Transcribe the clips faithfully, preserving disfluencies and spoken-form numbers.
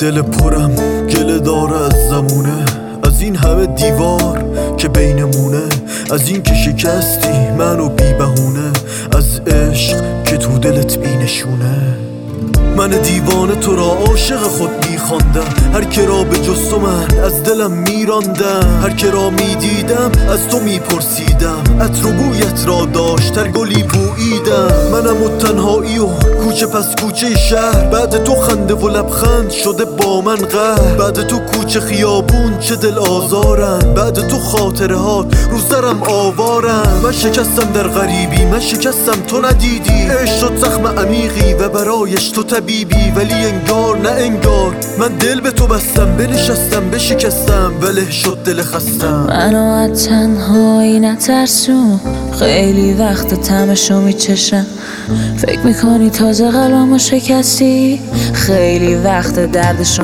دل پرم گله داره از زمونه، از این همه دیوار که بینمونه، از این که شکستی منو بی بهونه، از عشق که تو دلت بی نشونه. من دیوانه تو را عاشق خود میخواندم، هر که را به جز تو من از دلم میراندم، هر که را میدیدم از تو میپرسیدم، عطر و بویت را داشت تر گلی بوییدم. منم و تنهایی و کوچه پس کوچه شهر، بعد تو خنده و لبخند شده با من قهر، بعد تو کوچه خیابون چه دل آزارم، بعد تو خاطره هات رو سرم آوارم. من شکستم در غریبی، من شکستم تو ندیدی، عشق شد زخم عمیقی و برایش تو طبیبی، ولی انگار نه انگار من دل به تو بستم، بنشستم بشکستم ولی شد دل خستم. منو از تنهایی نترسون، خیلی وقت طعمشو میچشم، فکر میکنی تازه قلبمو شکستی، خیلی وقت دردشو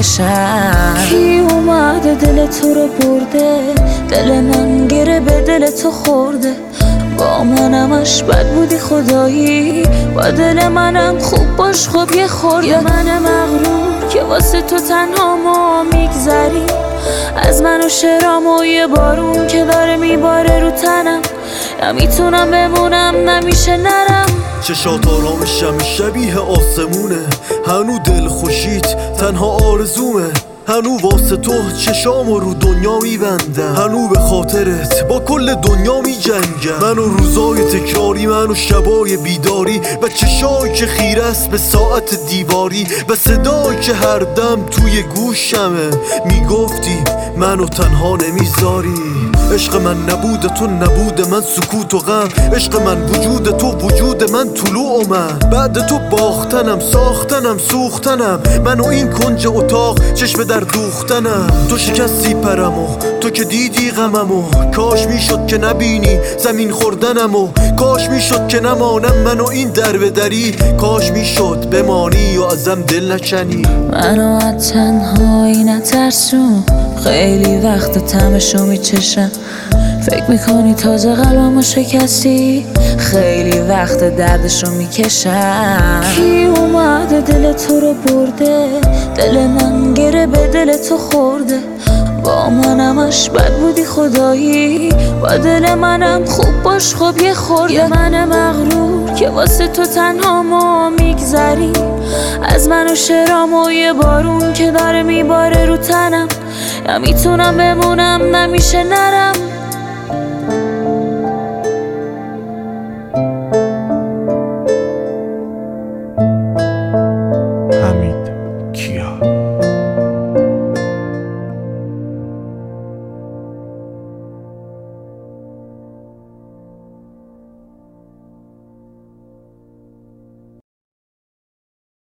میکشم. کی اومده دل تو رو برده، دل من گره به دل تو خورده، با منمش بد بودی خدایی، با دل منم خوب باش خب یه خورده. یا من مغرور که واسه تو تنها ما میگذری، از من و شرام و یه بارون که داره میباره رو تنم، نمیتونم بمونم نمیشه نرم. چشات آرامشم شبیه آسمونه، هنو دل خوشیت تنها آرزومه، هنو واسه تو چشامو رو دنیا میبندم، هنو به خاطرت با کل دنیا میجنگم. من و روزای تکراری، من و شبای بیداری، و چشایی که خیره است به ساعت دیواری، و صدایی که هر دم توی گوشمه میگفتی منو تنها نمیذاری. عشق من نبوده تو نبوده من سکوت و غم، عشق من وجود تو وجود من طلوع من، بعد تو باختنم ساختنم سوختنم، من و این کنج اتاق چشم در دوختنم. تو شکستی پرمو، تو که دیدی غممو، کاش میشد که نبینی زمین خوردنمو، کاش میشد که نمانم من و این در به دری، کاش میشد بمانی و ازم دل نکنی. منو از تنهایی نترسون، خیلی وقت طعمشو میچشم، فکر میکنی تازه قلبمو شکستی، خیلی وقت دردشو میکشم. کی اومده دل تو رو برده، دل من گره به دل تو خورده، با منمش بد بودی خدایی، با دل منم خوب باش خب یه خورده. یا من مغرور که واسه تو تنها ما میگذری، از من و شرام و یه بارون که داره میباره رو تنم، نمیتونم بمونم نمیشه نرم.